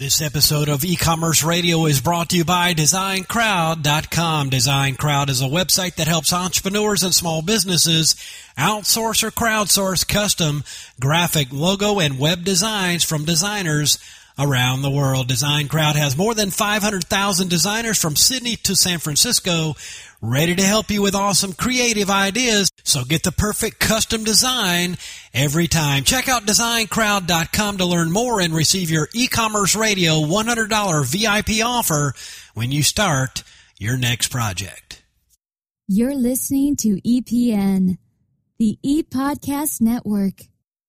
This episode of E-Commerce Radio is brought to you by DesignCrowd.com. DesignCrowd is a website that helps entrepreneurs and small businesses outsource or crowdsource custom graphic, logo, and web designs from designers around the world. DesignCrowd has more than 500,000 designers from Sydney to San Francisco ready to help you with awesome creative ideas. So get the perfect custom design every time. Check out DesignCrowd.com to learn more and receive your E-Commerce Radio $100 VIP offer when you start your next project. You're listening to EPN, the E-Podcast Network.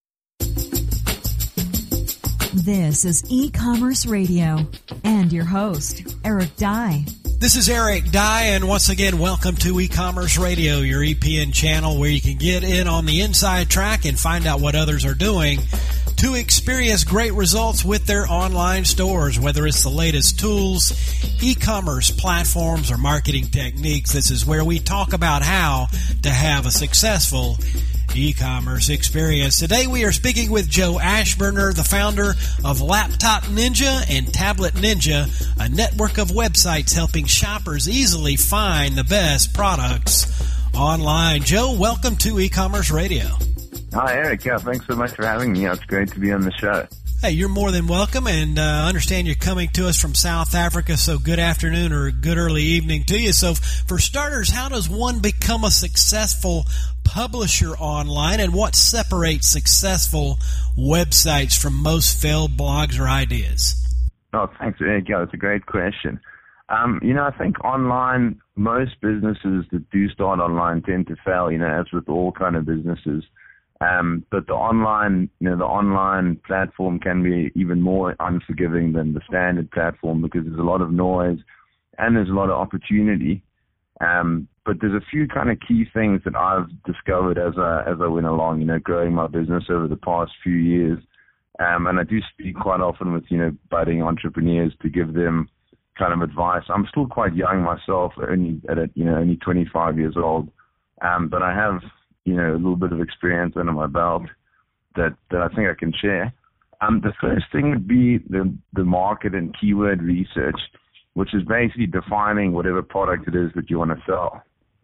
This is E-Commerce Radio and your host, Eric Dye. This is Eric Dye, and once again, welcome to E-Commerce Radio, your EPN channel where you can get in on the inside track and find out what others are doing to experience great results with their online stores, whether it's the latest tools, e-commerce platforms, or marketing techniques. This is where we talk about how to have a successful e-commerce experience. Today we are speaking with Joe Ashburner, the founder of Laptop Ninja and Tablet Ninja, a network of websites helping shoppers easily find the best products online. Joe, welcome to E-Commerce Radio. Hi, Eric. Yeah, thanks so much for having me. It's great to be on the show. Hey, you're more than welcome, and I understand you're coming to us from South Africa, so good afternoon or good early evening to you. So for starters, how does one become a successful publisher online, and what separates successful websites from most failed blogs or ideas? Oh, thanks, Eric. Yeah, it's a great question. I think online, most businesses that do start online tend to fail, as with all kind of businesses. But the online platform can be even more unforgiving than the standard platform because there's a lot of noise and there's a lot of opportunity. But there's a few kind of key things that I've discovered as I went along, growing my business over the past few years. And I do speak quite often with, budding entrepreneurs to give them kind of advice. I'm still quite young myself, only 25 years old. But I have, a little bit of experience under my belt that I think I can share. The first thing would be the market and keyword research, which is basically defining whatever product it is that you want to sell.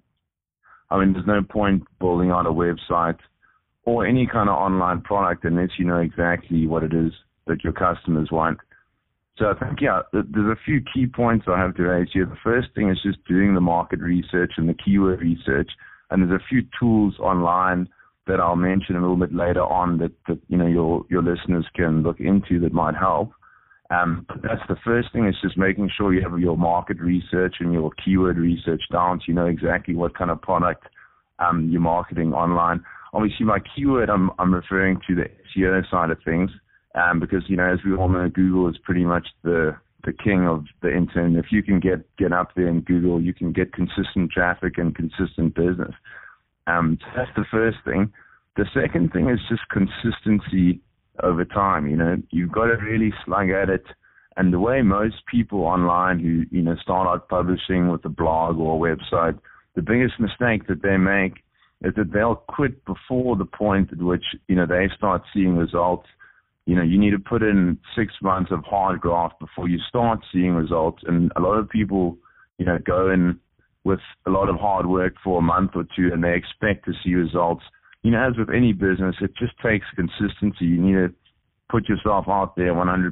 I mean, there's no point building out a website or any kind of online product unless you know exactly what it is that your customers want. So I think, there's a few key points I have to raise here. The first thing is just doing the market research and the keyword research. And there's a few tools online that I'll mention a little bit later on that your listeners can look into that might help. But that's the first thing, is just making sure you have your market research and your keyword research down so you know exactly what kind of product you're marketing online. Obviously, my keyword, I'm referring to the SEO side of things because, as we all know, Google is pretty much the king of the internet. If you can get up there in Google, you can get consistent traffic and consistent business. So that's the first thing. The second thing is just consistency over time. You've got to really slug at it. And the way most people online who, start out publishing with a blog or a website, the biggest mistake that they make is that they'll quit before the point at which, they start seeing results. You need to put in 6 months of hard graft before you start seeing results. And a lot of people, go in with a lot of hard work for a month or two and they expect to see results. As with any business, it just takes consistency. You need to put yourself out there 100%,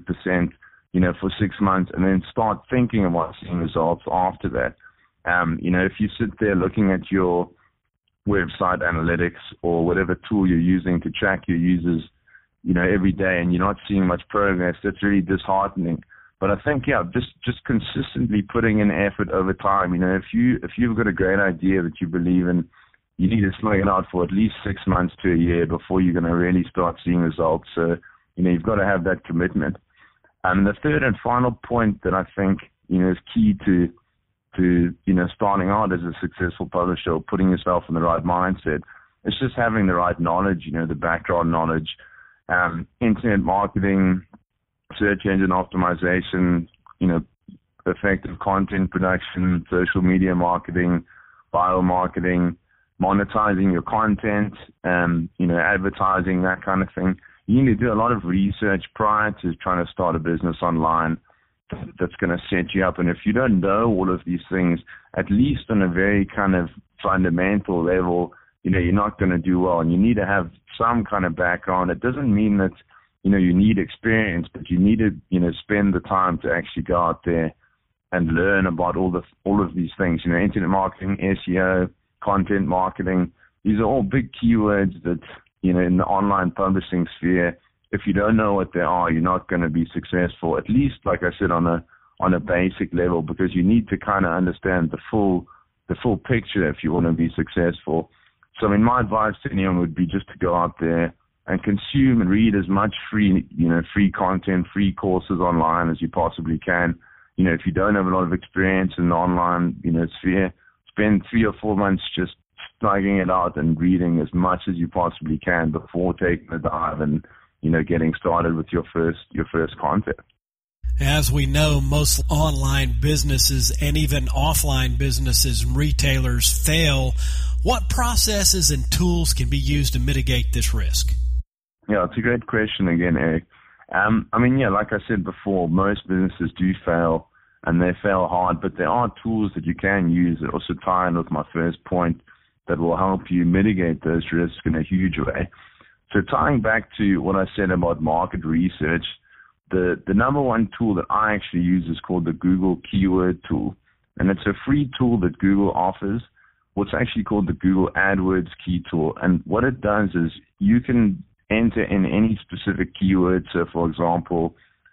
for 6 months and then start thinking about seeing results after that. If you sit there looking at your website analytics or whatever tool you're using to track your users, every day and you're not seeing much progress, that's really disheartening. But I think, just consistently putting in effort over time. If you've got a great idea that you believe in, you need to slug it out for at least 6 months to a year before you're going to really start seeing results. So, you've got to have that commitment. And the third and final point that I think, is key to starting out as a successful publisher or putting yourself in the right mindset, is just having the right knowledge, the background knowledge, internet marketing, search engine optimization, effective content production, social media marketing, viral marketing, monetizing your content, advertising, that kind of thing. you need to do a lot of research prior to trying to start a business online that's going to set you up. And if you don't know all of these things, at least on a very kind of fundamental level, you're not going to do well. And you need to have some kind of background. It doesn't mean that, you need experience, but you need to, spend the time to actually go out there and learn about all of these things. Internet marketing, SEO, content marketing. These are all big keywords that, in the online publishing sphere, if you don't know what they are, you're not going to be successful, at least, like I said, on a basic level, because you need to kind of understand the full picture if you want to be successful. So, my advice to anyone would be just to go out there and consume and read as much free content, free courses online as you possibly can. If you don't have a lot of experience in the online, sphere, spend 3 or 4 months just slugging it out and reading as much as you possibly can before taking a dive and, getting started with your first content. As we know, most online businesses and even offline businesses and retailers fail. What processes and tools can be used to mitigate this risk? Yeah, it's a great question again, Eric. Like I said before, most businesses do fail, and they fail hard, but there are tools that you can use that also tie in with my first point that will help you mitigate those risks in a huge way. So tying back to what I said about market research, the number one tool that I actually use is called the Google Keyword Tool, and it's a free tool that Google offers. What's actually called the Google AdWords Key Tool, and what it does is you can enter in any specific keyword. So, for example,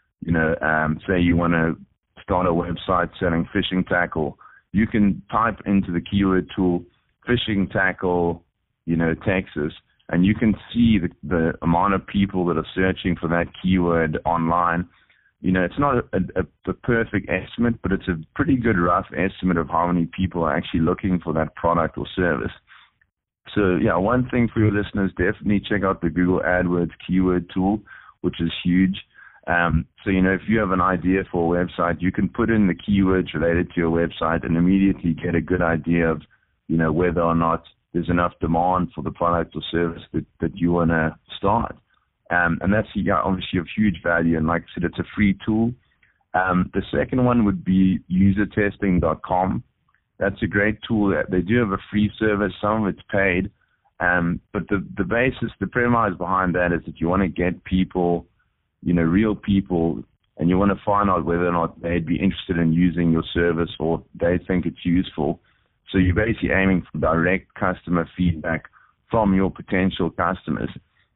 say you want to start a website selling fishing tackle, you can type into the keyword tool fishing tackle, Texas, and you can see the amount of people that are searching for that keyword online. It's not a perfect estimate, but it's a pretty good rough estimate of how many people are actually looking for that product or service. So, one thing for your listeners, definitely check out the Google AdWords Keyword Tool, which is huge. If you have an idea for a website, you can put in the keywords related to your website and immediately get a good idea of, whether or not there's enough demand for the product or service that you want to start. And that's obviously of huge value. And like I said, it's a free tool. The second one would be usertesting.com. That's a great tool. They do have a free service. Some of it's paid. But the premise behind that is that you want to get people, real people, and you want to find out whether or not they'd be interested in using your service or they think it's useful. So you're basically aiming for direct customer feedback from your potential customers.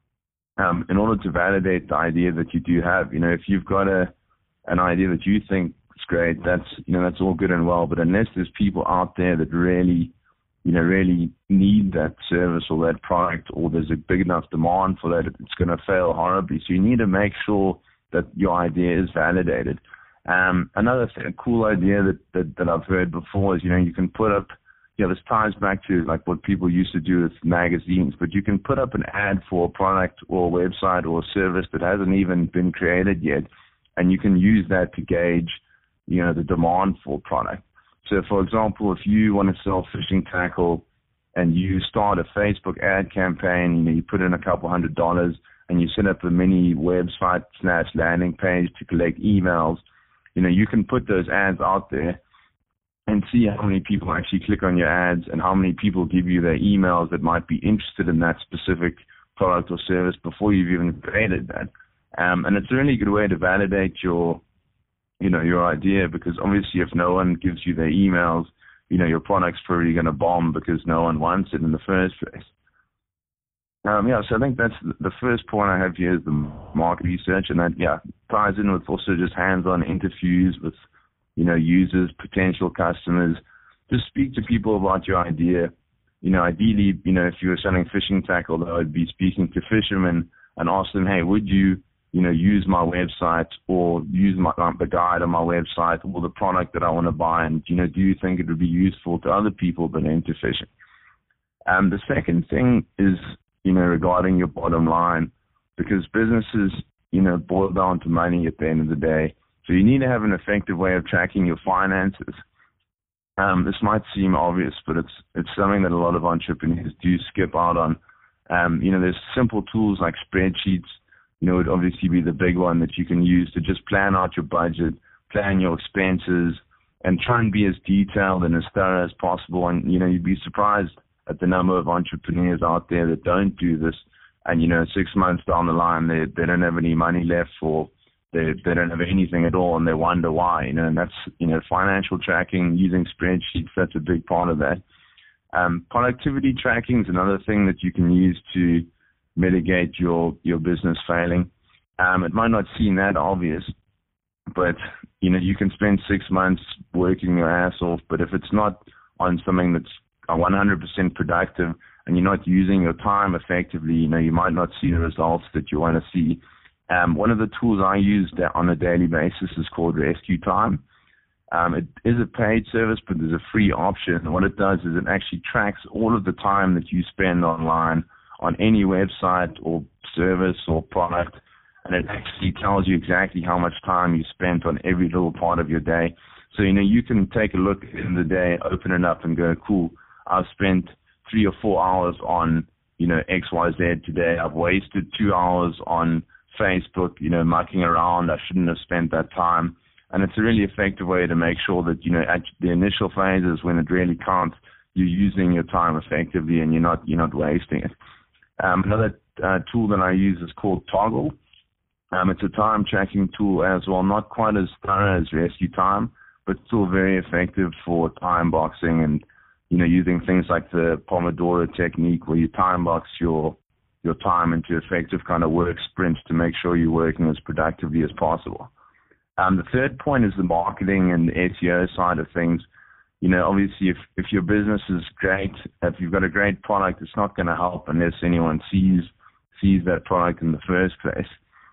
In order to validate the idea that you do have, if you've got an idea that you think is great, that's all good and well. But unless there's people out there that really need that service or that product, or there's a big enough demand for that, it's going to fail horribly. So you need to make sure that your idea is validated. Another cool idea that I've heard before is, you can put up, this ties back to like what people used to do with magazines, but you can put up an ad for a product or a website or a service that hasn't even been created yet, and you can use that to gauge, the demand for a product. So, for example, if you want to sell fishing tackle and you start a Facebook ad campaign, you put in a couple $100 and you set up a mini website / landing page to collect emails, you can put those ads out there and see how many people actually click on your ads and how many people give you their emails that might be interested in that specific product or service before you've even created that. And it's a really good way to validate your idea, because obviously if no one gives you their emails, your product's probably going to bomb because no one wants it in the first place. So I think that's the first point I have here is the market research, and that, ties in with also just hands-on interviews with, users, potential customers. Just speak to people about your idea. Ideally, if you were selling fishing tackle, I would be speaking to fishermen and ask them, hey, would you, use my website or use the guide on my website or the product that I want to buy, and, do you think it would be useful to other people that are into fishing? The second thing is, regarding your bottom line, because businesses, boil down to money at the end of the day. So you need to have an effective way of tracking your finances. This might seem obvious, but it's something that a lot of entrepreneurs do skip out on. There's simple tools like spreadsheets would obviously be the big one that you can use to just plan out your budget, plan your expenses, and try and be as detailed and as thorough as possible. And, you'd be surprised at the number of entrepreneurs out there that don't do this. And, 6 months down the line, they don't have any money left, or they don't have anything at all, and they wonder why. And that's, financial tracking, using spreadsheets, that's a big part of that. Productivity tracking is another thing that you can use to mitigate your business failing. It might not seem that obvious, but you can spend 6 months working your ass off, but if it's not on something that's 100% productive and you're not using your time effectively, you might not see the results that you want to see. One of the tools I use on a daily basis is called Rescue Time. It is a paid service, but there's a free option. And what it does is it actually tracks all of the time that you spend online on any website or service or product, and it actually tells you exactly how much time you spent on every little part of your day. So, you can take a look in the day, open it up and go, cool, I've spent 3 or 4 hours on, XYZ today. I've wasted 2 hours on Facebook, mucking around. I shouldn't have spent that time. And it's a really effective way to make sure that, at the initial phases when it really counts, you're using your time effectively and you're not wasting it. Another tool that I use is called Toggl. It's a time tracking tool as well, not quite as thorough as Rescue Time, but still very effective for time boxing and, using things like the Pomodoro technique where you time box your time into effective kind of work sprints to make sure you're working as productively as possible. The third point is the marketing and the SEO side of things. Obviously, if your business is great, if you've got a great product, it's not going to help unless anyone sees that product in the first place.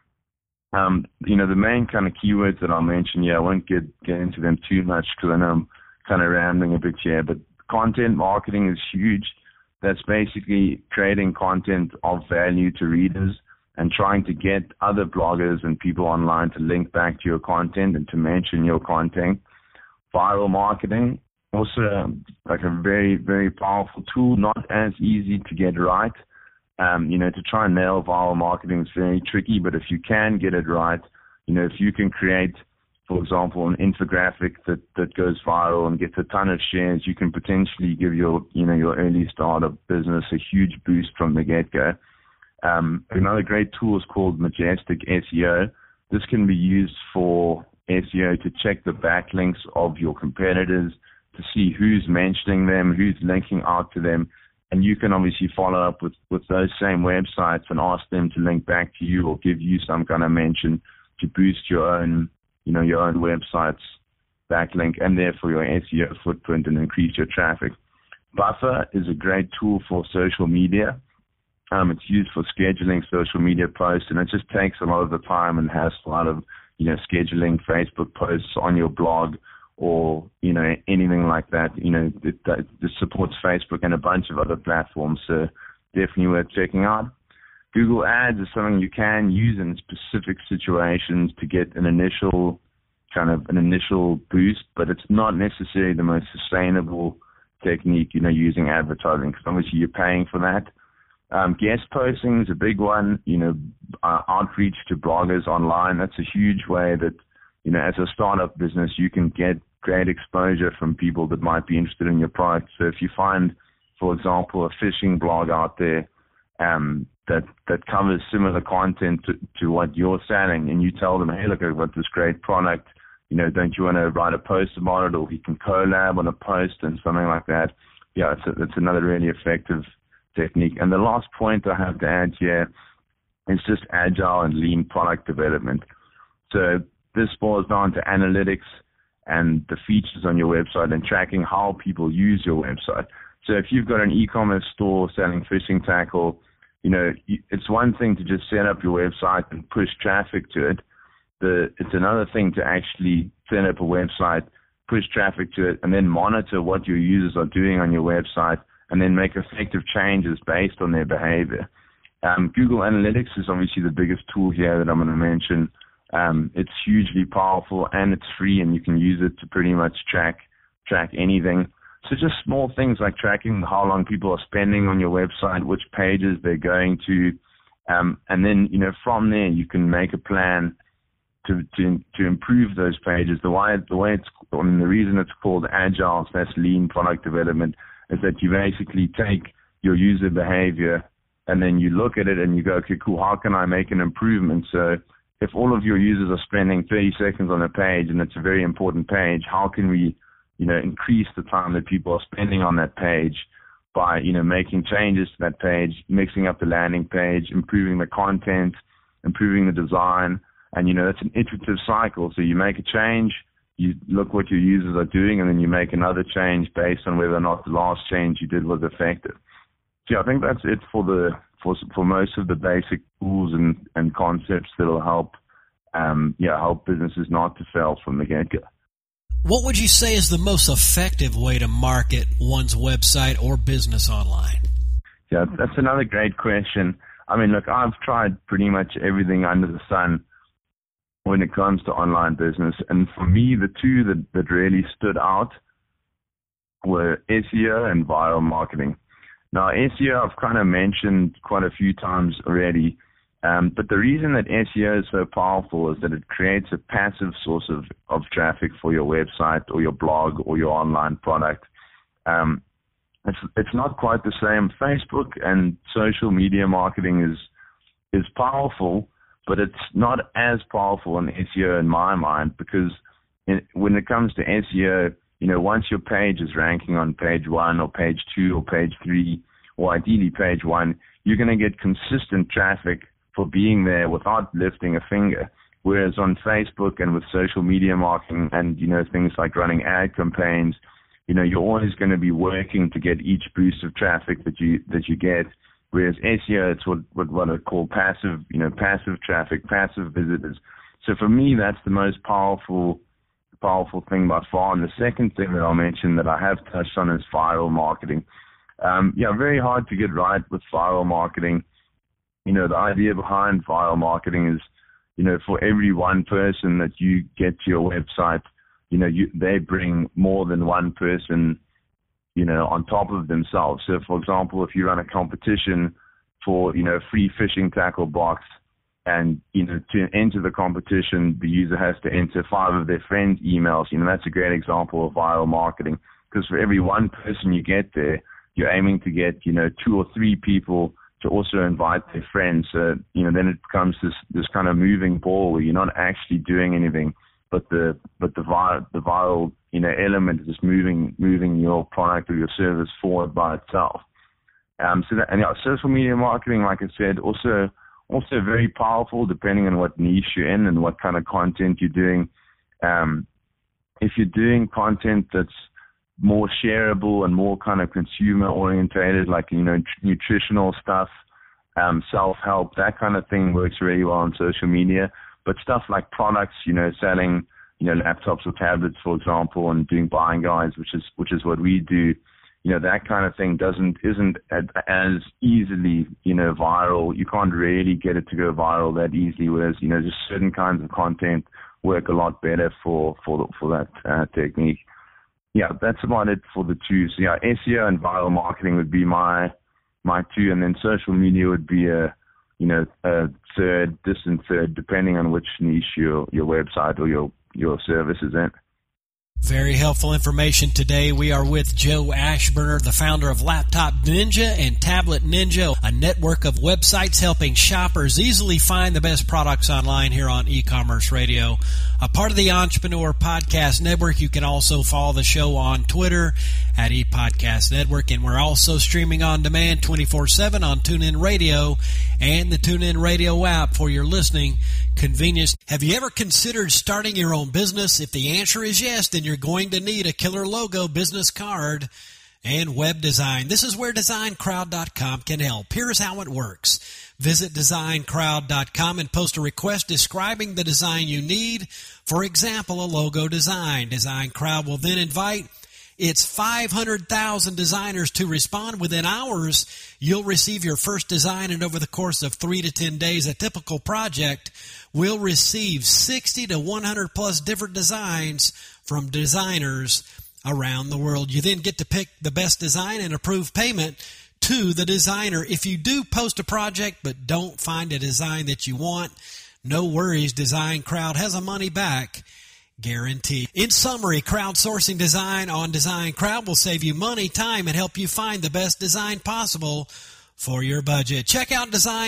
The main kind of keywords that I'll mention here, I won't get into them too much because I know I'm kind of rambling a bit here, but content marketing is huge. That's basically creating content of value to readers and trying to get other bloggers and people online to link back to your content and to mention your content. Viral marketing, also like a very, very powerful tool, not as easy to get right. To try and nail viral marketing is very tricky, but if you can get it right, if you can create, for example, an infographic that goes viral and gets a ton of shares, you can potentially give your early startup business a huge boost from the get-go. Another great tool is called Majestic SEO. This can be used for SEO to check the backlinks of your competitors, to see who's mentioning them, who's linking out to them, and you can obviously follow up with those same websites and ask them to link back to you or give you some kind of mention to boost your own website's backlink and therefore your SEO footprint and increase your traffic. Buffer is a great tool for social media. It's used for scheduling social media posts, and it just takes a lot of the time and has a lot of, scheduling Facebook posts on your blog or, anything like that. It supports Facebook and a bunch of other platforms, so definitely worth checking out. Google Ads is something you can use in specific situations to get an initial boost, but it's not necessarily the most sustainable technique, using advertising, because obviously you're paying for that. Guest posting is a big one, outreach to bloggers online. That's a huge way that, as a startup business, you can get great exposure from people that might be interested in your product. So if you find, for example, a fishing blog out there that covers similar content to what you're selling, and you tell them, hey, look, I've got this great product, don't you want to write a post about it, or we can collab on a post and something like that. Yeah, it's another really effective technique. And the last point I have to add here is just agile and lean product development. So this boils down to analytics and the features on your website and tracking how people use your website. So if you've got an e-commerce store selling fishing tackle, it's one thing to just set up your website and push traffic to it. It's another thing to actually set up a website, push traffic to it, and then monitor what your users are doing on your website and then make effective changes based on their behavior. Google Analytics is obviously the biggest tool here that I'm going to mention. It's hugely powerful and it's free, and you can use it to pretty much track anything. So just small things like tracking how long people are spending on your website, which pages they're going to, And then, from there you can make a plan to improve those pages. The reason it's called Agile/Lean product development is that you basically take your user behavior and then you look at it and you go, okay, cool, how can I make an improvement? So if all of your users are spending 30 seconds on a page and it's a very important page, how can we, increase the time that people are spending on that page by, making changes to that page, mixing up the landing page, improving the content, improving the design. And, it's an iterative cycle. So you make a change, you look what your users are doing, and then you make another change based on whether or not the last change you did was effective. So I think that's it for most of the basic tools and concepts that will help businesses not to fail from the get-go. What would you say is the most effective way to market one's website or business online? Yeah, that's another great question. I mean, look, I've tried pretty much everything under the sun when it comes to online business. And for me, the two that really stood out were SEO and viral marketing. Now, SEO I've kind of mentioned quite a few times already, but the reason that SEO is so powerful is that it creates a passive source of traffic for your website or your blog or your online product. It's not quite the same. Facebook and social media marketing is powerful, but it's not as powerful in SEO in my mind, because when it comes to SEO, once your page is ranking on page 1 or page 2 or page 3, or ideally page 1, you're going to get consistent traffic for being there without lifting a finger. Whereas on Facebook and with social media marketing and, things like running ad campaigns, you're always going to be working to get each boost of traffic that you get. Whereas SEO, it's what I call passive traffic, passive visitors. So for me, that's the most powerful thing by far. And the second thing that I'll mention that I have touched on is viral marketing. Very hard to get right with viral marketing. The idea behind viral marketing is, for every one person that you get to your website, they bring more than one person on top of themselves. So, for example, if you run a competition for, free fishing tackle box, and, to enter the competition, the user has to enter 5 of their friends' emails, that's a great example of viral marketing, because for every one person you get there, you're aiming to get, 2 or 3 people to also invite their friends. So, then it becomes this kind of moving ball where you're not actually doing anything, but the viral element is just moving your product or your service forward by itself. Social media marketing, like I said, also very powerful depending on what niche you're in and what kind of content you're doing. If you're doing content that's more shareable and more kind of consumer orientated, like nutritional stuff, self-help, that kind of thing works really well on social media. But stuff like products, selling, laptops or tablets, for example, and doing buying guides, which is what we do, that kind of thing isn't as easily, viral. You can't really get it to go viral that easily, whereas, just certain kinds of content work a lot better for that technique. Yeah, that's about it for the two. So yeah, SEO and viral marketing would be my two, and then social media would be a distant third, depending on which niche your website or your service is in. Very helpful information today. We are with Joe Ashburner, the founder of Laptop Ninja and Tablet Ninja, a network of websites helping shoppers easily find the best products online here on E-Commerce Radio. A part of the Entrepreneur Podcast Network. You can also follow the show on Twitter at ePodcast Network, and we're also streaming on demand 24/7 on TuneIn Radio and the TuneIn Radio app for your listening convenience. Have you ever considered starting your own business? If the answer is yes, then you're going to need a killer logo, business card, and web design. This is where DesignCrowd.com can help. Here's how it works. Visit DesignCrowd.com and post a request describing the design you need. For example, a logo design. DesignCrowd will then invite its 500,000 designers to respond. Within hours, you'll receive your first design, and over the course of 3 to 10 days, a typical project will receive 60 to 100 plus different designs from designers around the world. You then get to pick the best design and approve payment to the designer. If you do post a project but don't find a design that you want, no worries. Design Crowd has a money back guarantee. In summary, crowdsourcing design on Design Crowd will save you money, time, and help you find the best design possible for your budget. Check out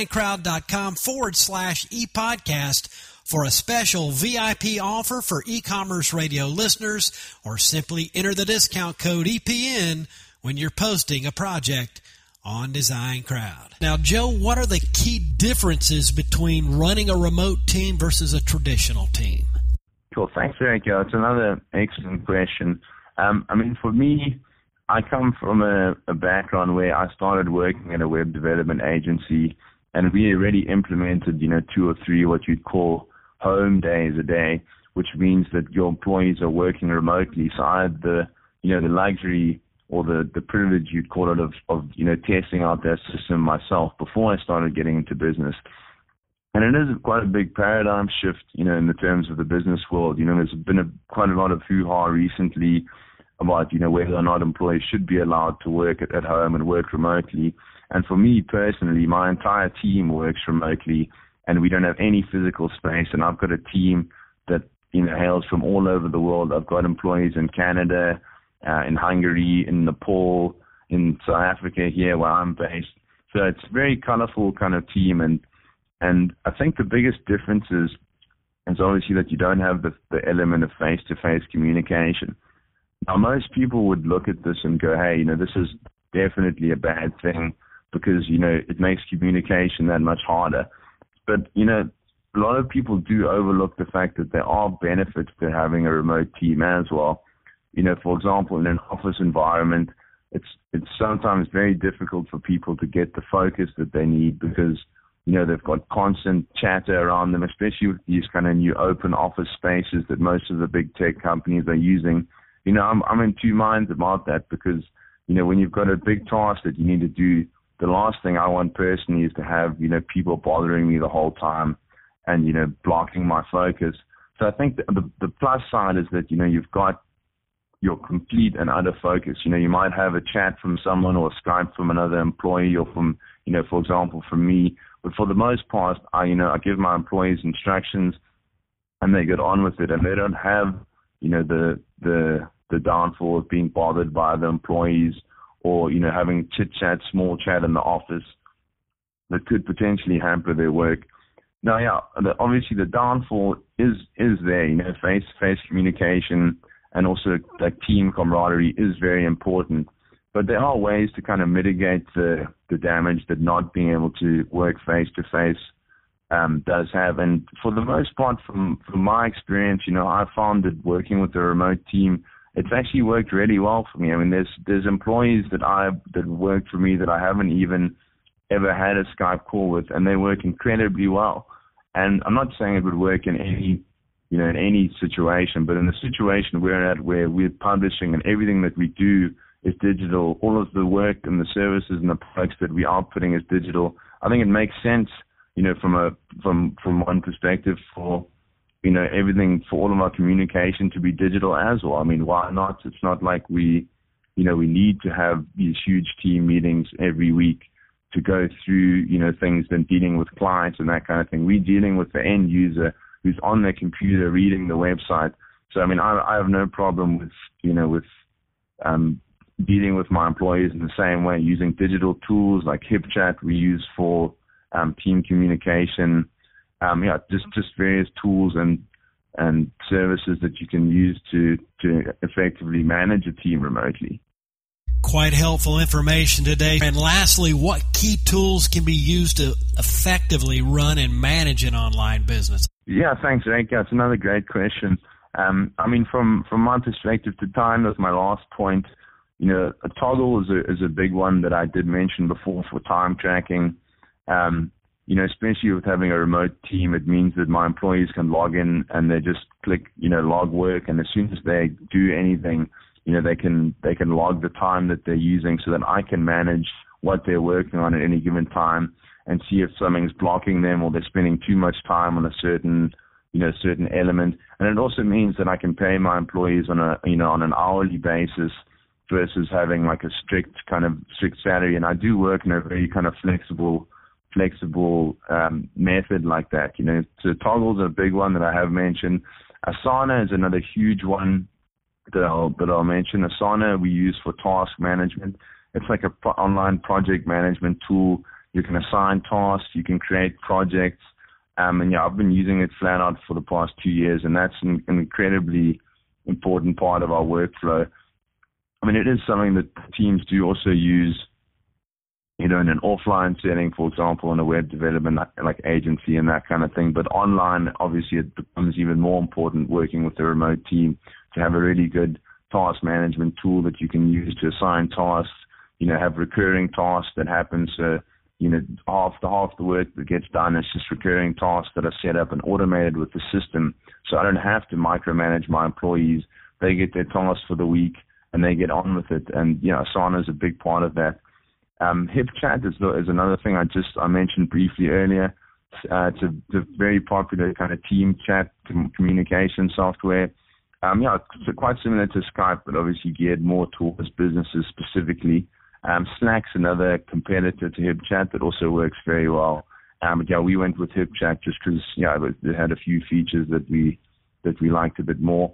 designcrowd.com/ePodcast for a special VIP offer for e-commerce radio listeners, or simply enter the discount code EPN when you're posting a project on Design Crowd. Now, Joe, what are the key differences between running a remote team versus a traditional team? Cool. Thanks, Eric. It's another excellent question. For me, I come from a background where I started working at a web development agency, and we already implemented, 2 or 3 what you'd call home days a day, which means that your employees are working remotely. So I had the luxury or the privilege, you'd call it, of testing out that system myself before I started getting into business. And it is quite a big paradigm shift, in the terms of the business world. There's been quite a lot of hoo-ha recently about, whether or not employees should be allowed to work at home and work remotely. And for me personally, my entire team works remotely, and we don't have any physical space. And I've got a team that, hails from all over the world. I've got employees in Canada, in Hungary, in Nepal, in South Africa here where I'm based. So it's a very colorful kind of team. And I think the biggest difference is obviously that you don't have the element of face-to-face communication. Now, most people would look at this and go, hey, this is definitely a bad thing because, it makes communication that much harder. But, a lot of people do overlook the fact that there are benefits to having a remote team as well. For example, in an office environment, it's sometimes very difficult for people to get the focus that they need because, they've got constant chatter around them, especially with these kind of new open office spaces that most of the big tech companies are using. I'm in two minds about that because, when you've got a big task that you need to do, the last thing I want personally is to have, people bothering me the whole time and, blocking my focus. So I think the plus side is that, you've got your complete and utter focus. You might have a chat from someone or Skype from another employee or from, for example, from me. But for the most part, I give my employees instructions and they get on with it, and they don't have, the downfall of being bothered by the employees or, having chit-chat, small chat in the office that could potentially hamper their work. Now, yeah, obviously the downfall is there, face-to-face communication and also like team camaraderie is very important. But there are ways to kind of mitigate the damage that not being able to work face-to-face does have. And for the most part, from my experience, I found that working with a remote team, it's actually worked really well for me. I mean, there's employees that worked for me that I haven't even ever had a Skype call with, and they work incredibly well. And I'm not saying it would work in any situation, but in the situation we're at where we're publishing and everything that we do is digital, all of the work and the services and the products that we are putting is digital, I think it makes sense, from one perspective for, everything, for all of our communication to be digital as well. I mean, why not? It's not like we need to have these huge team meetings every week to go through, things and dealing with clients and that kind of thing. We're dealing with the end user who's on their computer reading the website. So, I mean, I have no problem with dealing with my employees in the same way, using digital tools like HipChat we use for team communication. Just various tools and services that you can use to effectively manage a team remotely. Quite helpful information today. And lastly, what key tools can be used to effectively run and manage an online business? Yeah, thanks, Eric. That's another great question. From my perspective, to tie in with my last point, a Toggl is a big one that I did mention before for time tracking. Especially with having a remote team, it means that my employees can log in and they just click, log work, and as soon as they do anything, they can log the time that they're using so that I can manage what they're working on at any given time and see if something's blocking them or they're spending too much time on a certain element. And it also means that I can pay my employees on an hourly basis, versus having like a strict salary. And I do work in a very kind of flexible method like that. So Toggle's a big one that I have mentioned. Asana is another huge one that I'll mention. Asana we use for task management. It's like an online project management tool. You can assign tasks, you can create projects, and I've been using it flat out for the past 2 years, and that's an incredibly important part of our workflow. I mean, it is something that teams do also use, in an offline setting, for example, in a web development like agency and that kind of thing. But online, obviously, it becomes even more important working with a remote team to have a really good task management tool that you can use to assign tasks, have recurring tasks that happen. So, half the work that gets done is just recurring tasks that are set up and automated with the system. So I don't have to micromanage my employees. They get their tasks for the week and they get on with it. And, Asana is a big part of that. HipChat is another thing I mentioned briefly earlier. It's a very popular kind of team chat communication software. It's quite similar to Skype, but obviously geared more towards businesses specifically. Slack's another competitor to HipChat that also works very well. But we went with HipChat just because it had a few features that we liked a bit more.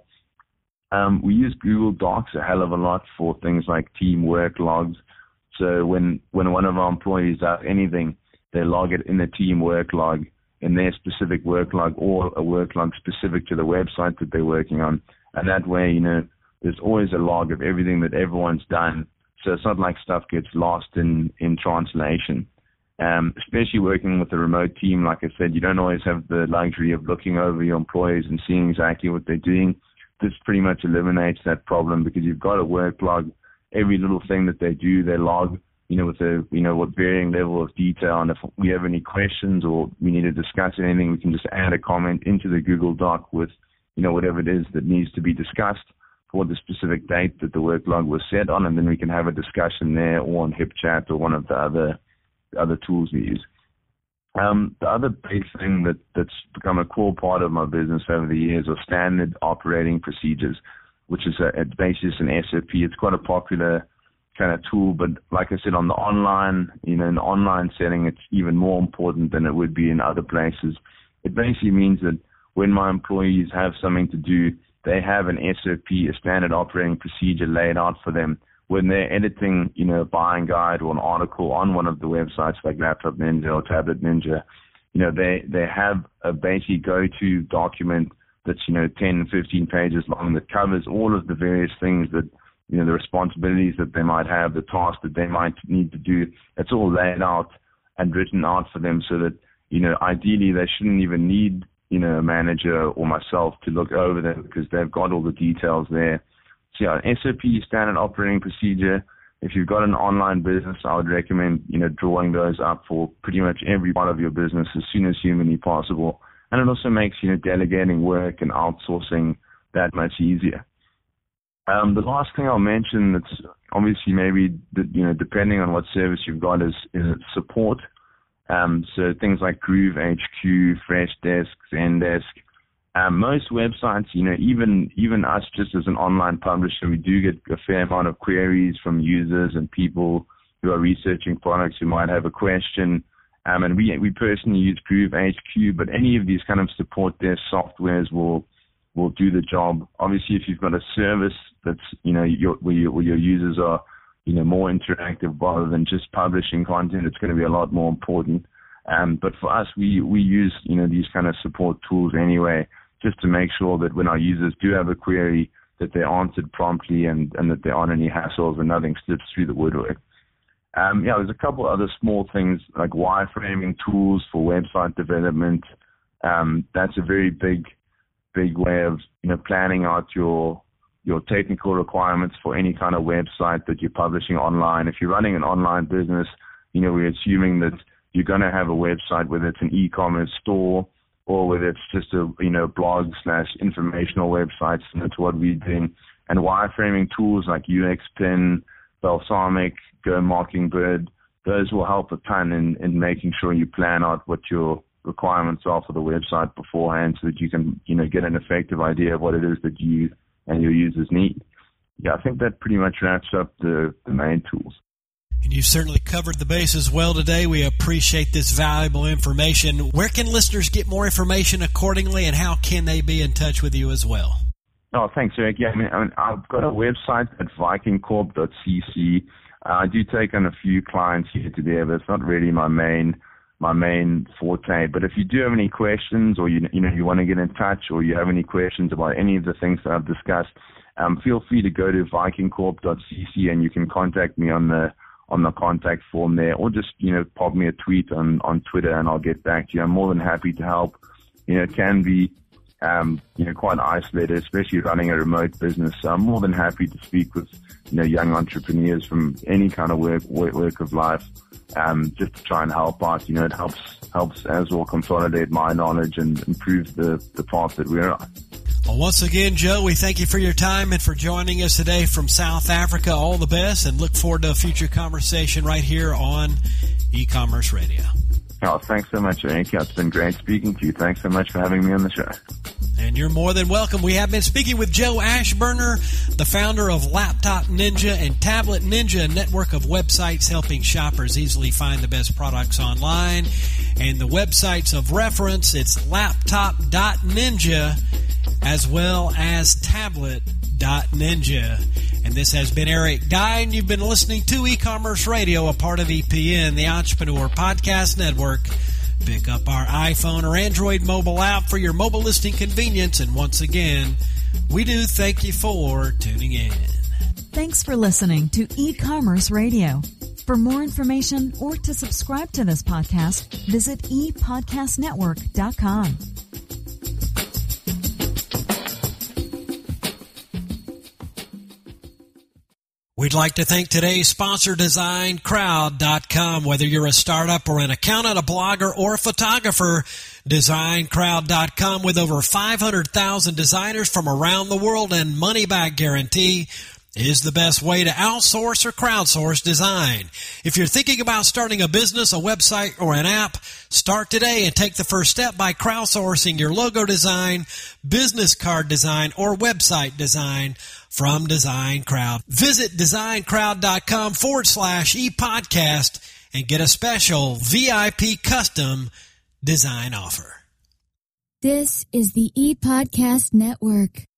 We use Google Docs a hell of a lot for things like teamwork logs. So when one of our employees does anything, they log it in the team work log, in their specific work log, or a work log specific to the website that they're working on. And that way, there's always a log of everything that everyone's done. So it's not like stuff gets lost in translation. Especially working with a remote team, like I said, you don't always have the luxury of looking over your employees and seeing exactly what they're doing. This pretty much eliminates that problem because you've got a work log. Every little thing that they do, they log, with what varying level of detail. And if we have any questions or we need to discuss anything, we can just add a comment into the Google Doc with, whatever it is that needs to be discussed for the specific date that the work log was set on, and then we can have a discussion there or on HipChat or one of the other tools we use. The other big thing that's become a core part of my business over the years are standard operating procedures, which is basically an SOP. It's quite a popular kind of tool, but like I said, on the online, in the online setting, it's even more important than it would be in other places. It basically means that when my employees have something to do, they have an SOP, a standard operating procedure laid out for them. When they're editing, a buying guide or an article on one of the websites like Laptop Ninja or Tablet Ninja, they have a basic go-to document that's, 10, 15 pages long that covers all of the various things that, the responsibilities that they might have, the tasks that they might need to do. It's all laid out and written out for them so that, ideally they shouldn't even need, a manager or myself to look over them because they've got all the details there. So SOP, standard operating procedure. If you've got an online business, I would recommend, drawing those up for pretty much every part of your business as soon as humanly possible. And it also makes, delegating work and outsourcing that much easier. The last thing I'll mention that's obviously maybe, depending on what service you've got is support. So things like Groove HQ, Freshdesk, Zendesk. Most websites, even us just as an online publisher, we do get a fair amount of queries from users and people who are researching products who might have a question. And we personally use Groove HQ, but any of these kind of support desk softwares will do the job. Obviously, if you've got a service that's, where your users are, more interactive rather than just publishing content, it's going to be a lot more important. But for us, we use, these kind of support tools anyway, just to make sure that when our users do have a query, that they're answered promptly and that there aren't any hassles and nothing slips through the woodwork. There's a couple other small things like wireframing tools for website development. That's a very big way of, planning out your technical requirements for any kind of website that you're publishing online. If you're running an online business, we're assuming that you're going to have a website, whether it's an e-commerce store or whether it's just a, blog/informational website similar to what we're doing. And wireframing tools like UXPin, Balsamiq, Go Mockingbird, those will help a ton in making sure you plan out what your requirements are for the website beforehand so that you can, get an effective idea of what it is that you and your users need. I think that pretty much wraps up the main tools. And you've certainly covered the bases well today. We appreciate this valuable information. Where can listeners get more information accordingly, and how can they be in touch with you as well? Oh, thanks, Eric. Yeah, I mean, I've got a website at vikingcorp.cc. I do take on a few clients here today, but it's not really my main forte. But if you do have any questions, or you want to get in touch, or you have any questions about any of the things that I've discussed, feel free to go to vikingcorp.cc, and you can contact me on the contact form there, or just pop me a tweet on Twitter, and I'll get back to you. I'm more than happy to help. It can be quite isolated, especially running a remote business. So I'm more than happy to speak with young entrepreneurs from any kind of work of life, just to try and help out. It helps as well consolidate my knowledge and improve the path that we're on. Well, once again, Joe, we thank you for your time and for joining us today from South Africa. All the best, and look forward to a future conversation right here on E-Commerce Radio. Oh, thanks so much, Eric. It's been great speaking to you. Thanks so much for having me on the show. And you're more than welcome. We have been speaking with Joe Ashburner, the founder of Laptop Ninja and Tablet Ninja, a network of websites helping shoppers easily find the best products online. And the websites of reference, it's laptop.ninja as well as tablet.ninja. And this has been Eric Dye, and you've been listening to E-Commerce Radio, a part of EPN, the Entrepreneur Podcast Network. Pick up our iPhone or Android mobile app for your mobile listing convenience. And once again, we do thank you for tuning in. Thanks for listening to E-Commerce Radio. For more information or to subscribe to this podcast, visit epodcastnetwork.com. We'd like to thank today's sponsor, DesignCrowd.com. Whether you're a startup or an accountant, a blogger, or a photographer, DesignCrowd.com, with over 500,000 designers from around the world and money-back guarantee, is the best way to outsource or crowdsource design. If you're thinking about starting a business, a website, or an app, start today and take the first step by crowdsourcing your logo design, business card design, or website design from Design Crowd. Visit designcrowd.com/ePodcast and get a special VIP custom design offer. This is the ePodcast Network.